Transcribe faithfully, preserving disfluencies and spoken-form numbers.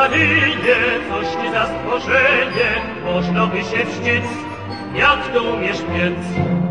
Marynie, coś ty za stworzenie, można by się wściec, jak to umiesz piec.